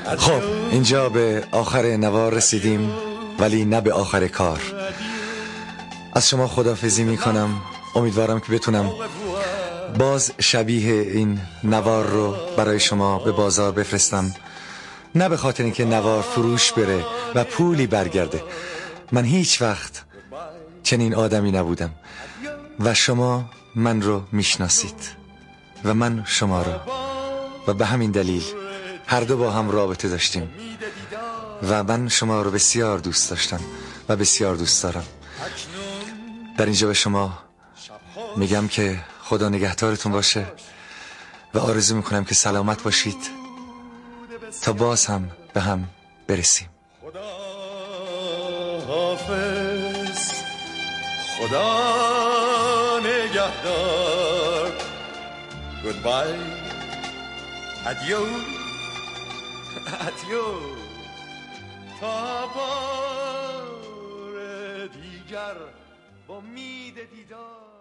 خب اینجا به آخر نوار رسیدیم، ولی نه به آخر کار. از شما خداحافظی میکنم. امیدوارم که بتونم باز شبیه این نوار رو برای شما به بازار بفرستم، نه به خاطر اینکه نوار فروش بره و پولی برگرده. من هیچ وقت چنین آدمی نبودم و شما من رو میشناسید و من شما رو، و به همین دلیل هر دو با هم رابطه داشتیم و من شما رو بسیار دوست داشتم و بسیار دوست دارم. در اینجا به شما میگم که خدا نگهدارتون باشه و آرزو میکنم که سلامت باشید تا باز هم به هم برسیم. خدا حافظ، خدا نگهدار. Goodbye، adieu، adieu، تا بار دیگر با امید دیدار.